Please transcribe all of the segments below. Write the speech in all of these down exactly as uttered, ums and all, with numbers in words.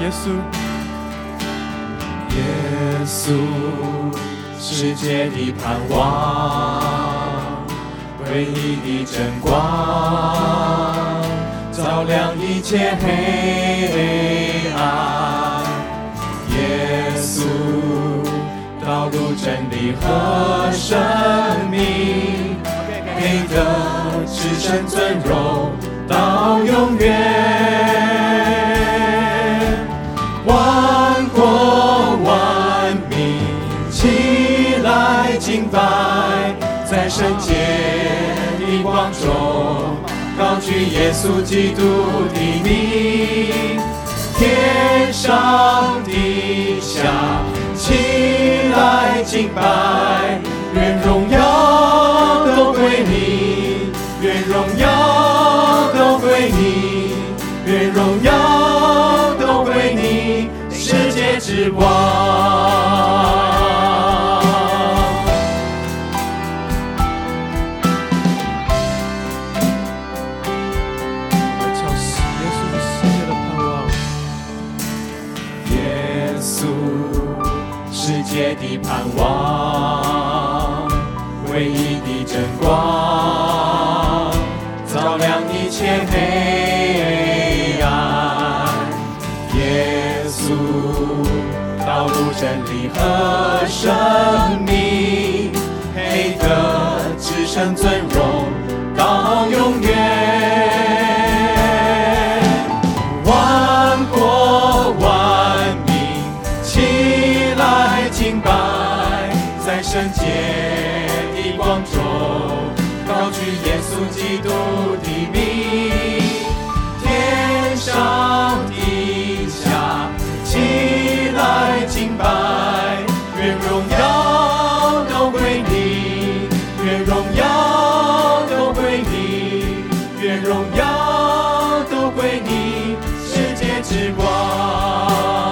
耶稣， 耶稣，世界的盼望，唯一的真光，照亮一切黑暗。耶稣，道路、真理和生命，配得至圣尊荣到永远。万国万民起来敬拜，在圣洁的光中高举耶稣基督的名。天上地下起来敬拜，愿荣耀都归你，愿荣耀都归你，愿荣耀都归你，世界之王。世界的盼望，唯一的真光，照亮一切黑暗。耶稣，道路、真理和生命，配得至圣尊荣到永远。万国万民起来敬拜，在圣洁的光中高举耶稣基督的名。天上地下起来敬拜，愿荣耀都归你，愿荣耀都归你，愿荣耀都归你，世界之王。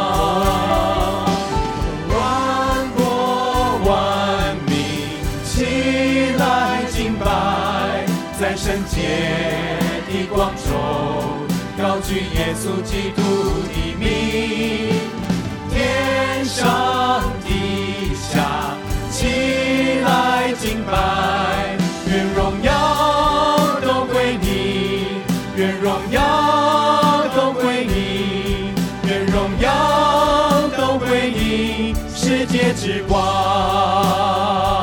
在圣洁的光中高举耶稣基督的名。天上地下起来敬拜，愿荣耀都归你，愿荣耀都归你，愿荣耀都归你，世界之王。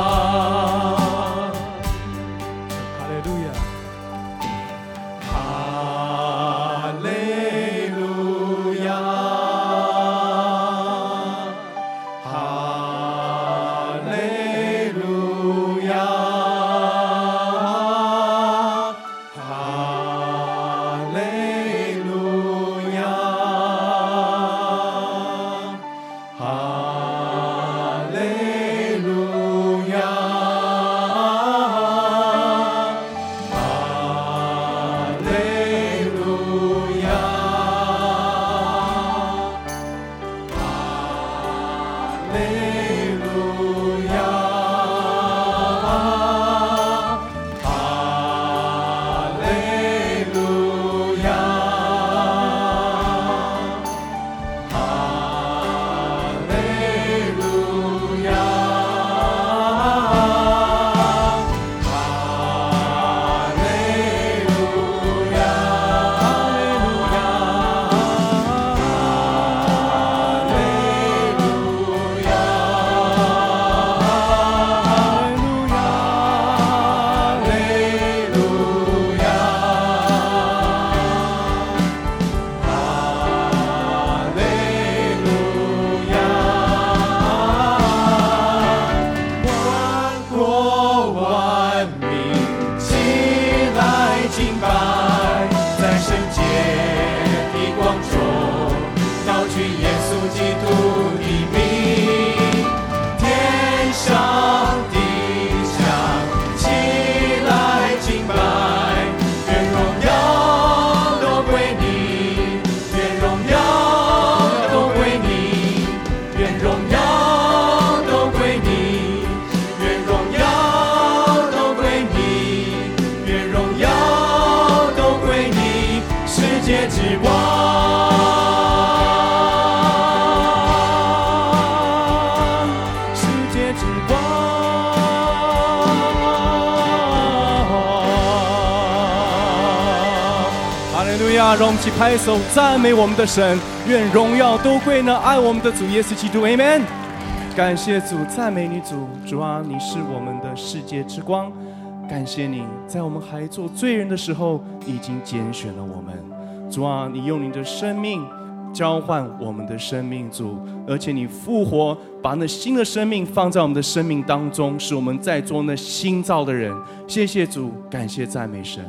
亚！让我们一起拍手赞美我们的神，愿荣耀都归那爱我们的主耶稣基督。 Amen。 感谢主，赞美你主。主啊，你是我们的世界之光，感谢你在我们还做罪人的时候已经拣选了我们。主啊，你用你的生命交换我们的生命，主，而且你复活，把那新的生命放在我们的生命当中，使我们在做那新造的人。谢谢主，感谢赞美神。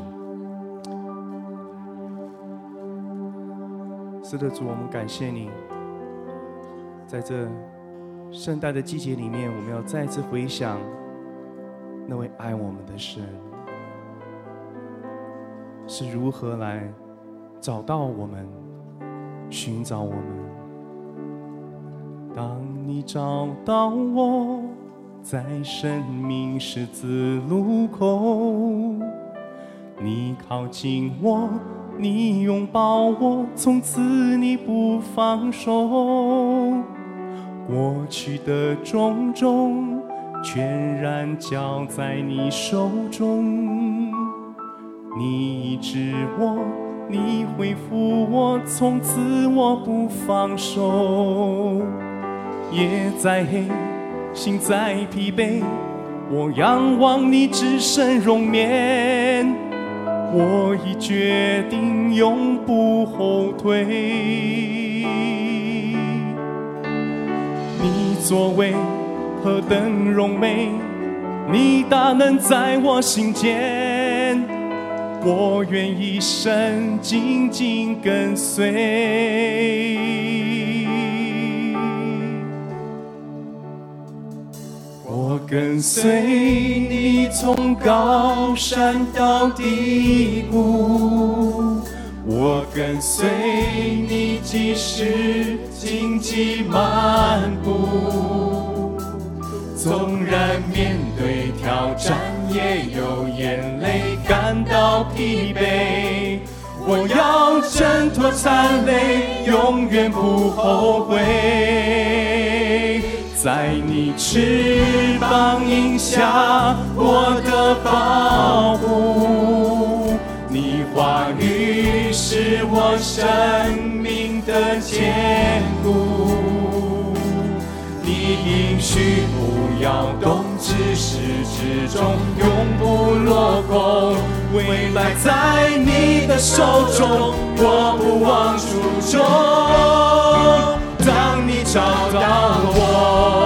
是的，主，我们感谢你，在这圣诞的季节里面，我们要再次回想那位爱我们的神是如何来找到我们，寻找我们。当你找到我，在生命十字路口，你靠近我，你拥抱我，从此你不放手。过去的种种全然交在你手中，你医治我，你恢复我，从此我不放手。夜再黑，心再疲惫，我仰望你至圣容面，我已决定永不后退。你作为何等荣美，你大能在我心间，我愿一生紧紧跟随。我跟随你从高山到低谷，我跟随你即使荆棘漫步，纵然面对挑战也有眼泪，感到疲惫，我要挣脱残累，永远不后悔。在你翅膀荫下，我的保护，你话语是我生命的坚固，你应许不要动，至始至终永不落空，未来在你的手中，我不忘初衷。当你找到我，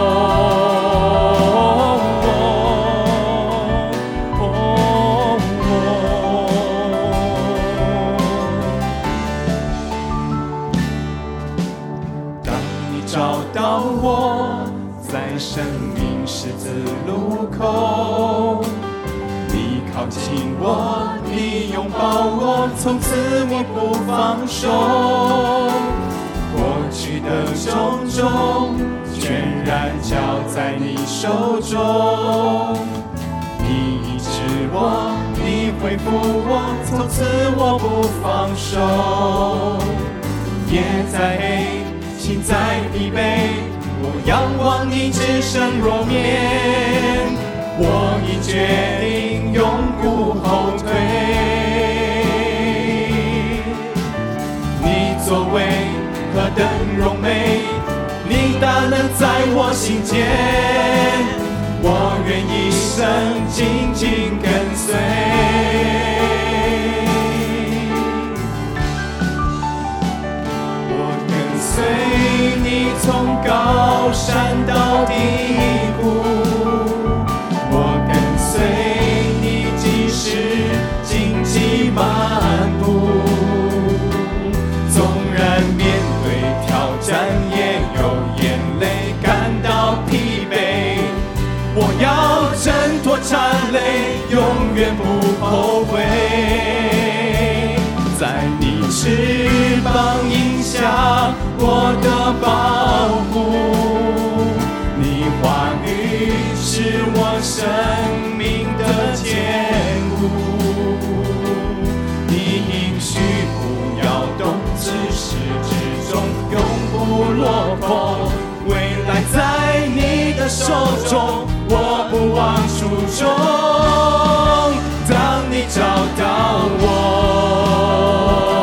生命十字路口，你靠近我，你拥抱我，从此我不放手。过去的种种全然交在你手中，你医治我，你恢复我，从此我不放手。夜再黑，心再疲惫，我仰望你至圣容面，我已决定永不后退。你作为何等荣美，你大能在我心间，我愿一生紧紧跟随。我跟随你从高山到低谷，我跟随你即使荆棘漫步，纵然面对挑战也有眼泪，感到疲惫，我要挣脱残累，永远不后悔。在你翅膀荫下，我的保护，你话语是我生命的坚固，你应许不要动，至始至终永不落空，未来在你的手中，我不忘初衷。当你找到我，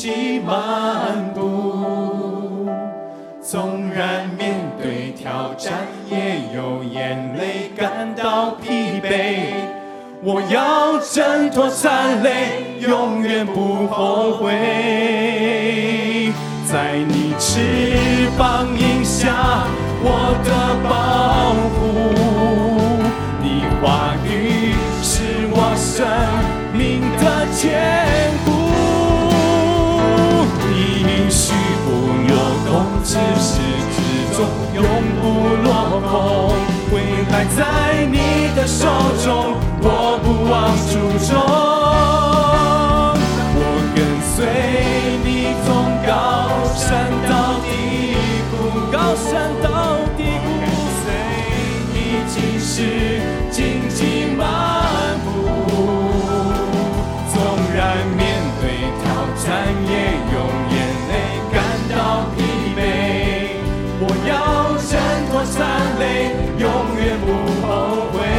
济漫步。纵然面对挑战，也有眼泪感到疲惫，我要挣脱残累，永远不后悔。在你翅膀荫下，我的保护，你话语是我生命的坚固。你应许不落空，至始至终永不落空。未来在你的手中，我不忘初衷。我跟随你从高山到低谷，高山到低谷，跟随你即使荆棘漫步。纵然面对挑战，也用眼泪感到疲惫。我要挣脱残累，永远不后悔。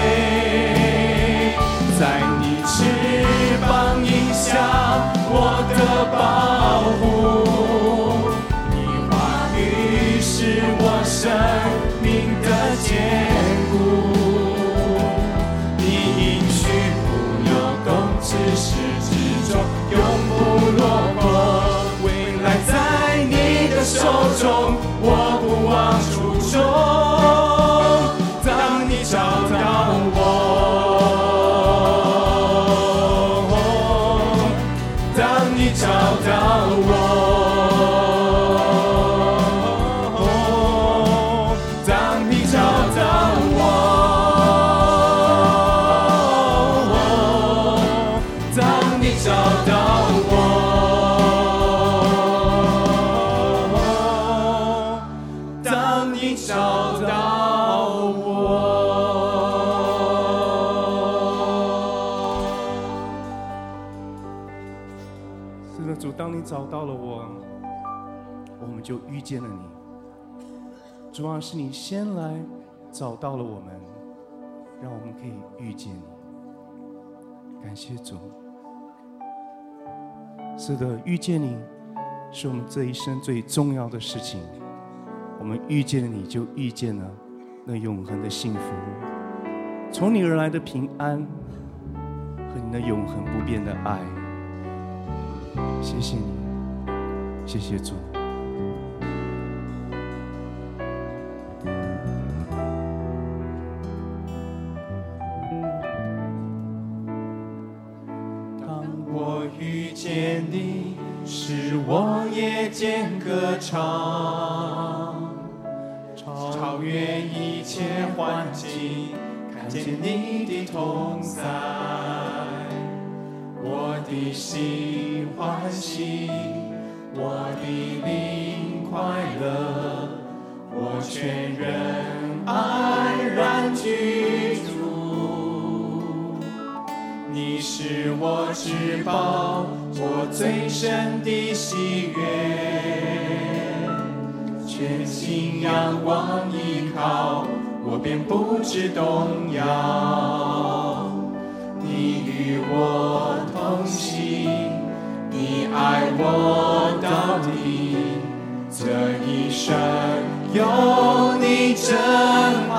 在你翅膀荫下，我的保护，你话语是我生命的坚固。你应许不流动，至始至终永不落空。未来在你的手中，我不忘初衷。当你找到我，当你找到我，当你找到我，当你找到我，当你找到我。 是的，主，当你找到了我，我们就遇见了你。主啊，是你先来找到了我们，让我们可以遇见你。感谢主。是的，遇见你是我们这一生最重要的事情。我们遇见了你，就遇见了那永恒的幸福，从你而来的平安和你那永恒不变的爱。谢谢你，谢谢主。 当我遇见你，使我夜间歌唱，超越一切环境，看见你的同在，我的心欢喜，我的灵快乐，我全人安然居住。你是我至宝，我最深的喜悦，全心仰望依靠，我便不致动摇。你与我同行，你爱我到底，这一生有你真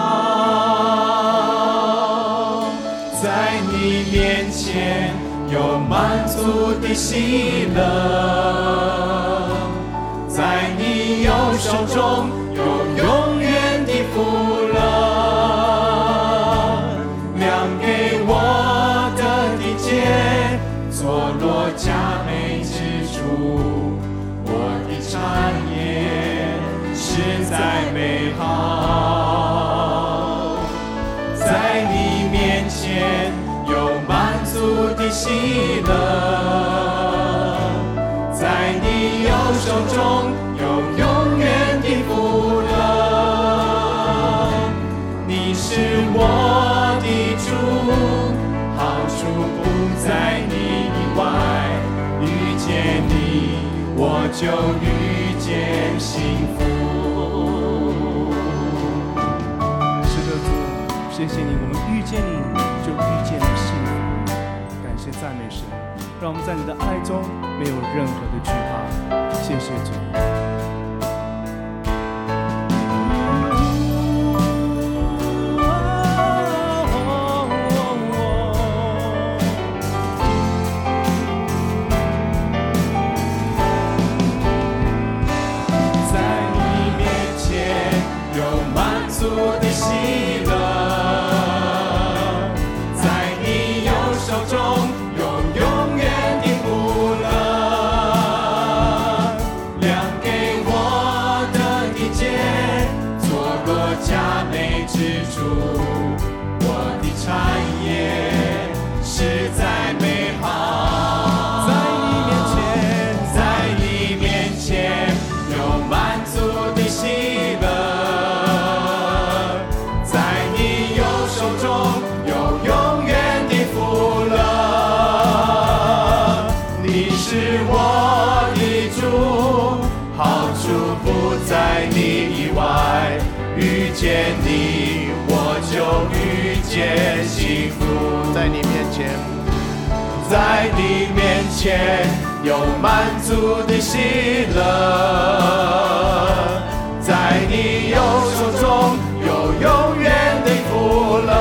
好。在你面前有满足的喜乐，在你右手中有永远的福乐，量给我的地界，坐落佳美之处，我的产业实在美好。在你面前有满足的喜乐，在你右手中有永远的福乐。你是我的主，好处不在你以外，遇见你我就遇见幸福。 是的，主，谢谢你，我们遇见你就遇见了幸福。感谢赞美神。 让我们在你的爱中没有任何的惧怕。谢谢主。 遇见你，我就遇见幸福。在你面前，在你面前有满足的喜乐，在你右手中有永远的福乐，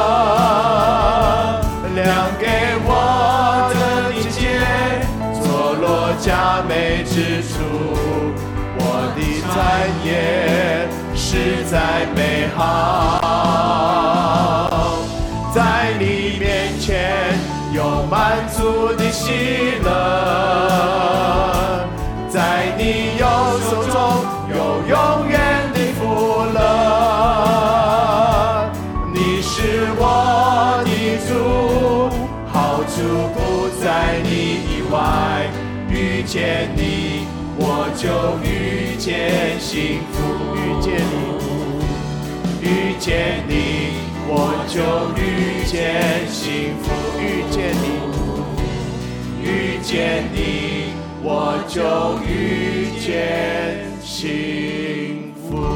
量给我的理解，坐落佳美之处，我的产业实在美好。在你面前有满足的喜乐，在你右手中有永远的福乐，你是我的主，好处不在你以外，遇见你我就遇见幸福，遇见你，遇见你，我就遇见幸福，遇见你，遇见你，我就遇见幸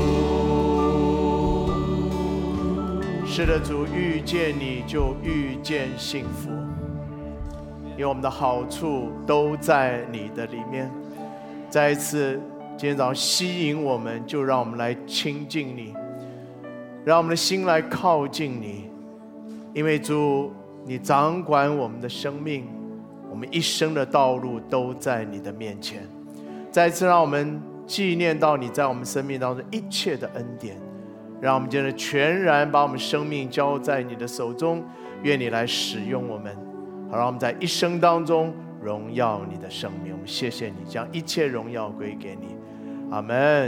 福。是的，主，遇见你就遇见幸福，因为我们的好处都在你的里面。再一次今天早上吸引我们，就让我们来亲近你，让我们的心来靠近你，因为主你掌管我们的生命，我们一生的道路都在你的面前。再一次让我们纪念到你在我们生命当中一切的恩典，让我们今天全然把我们生命交在你的手中，愿你来使用我们，好让我们在一生当中荣耀你的生命。我们谢谢你，将一切荣耀归给你。阿们。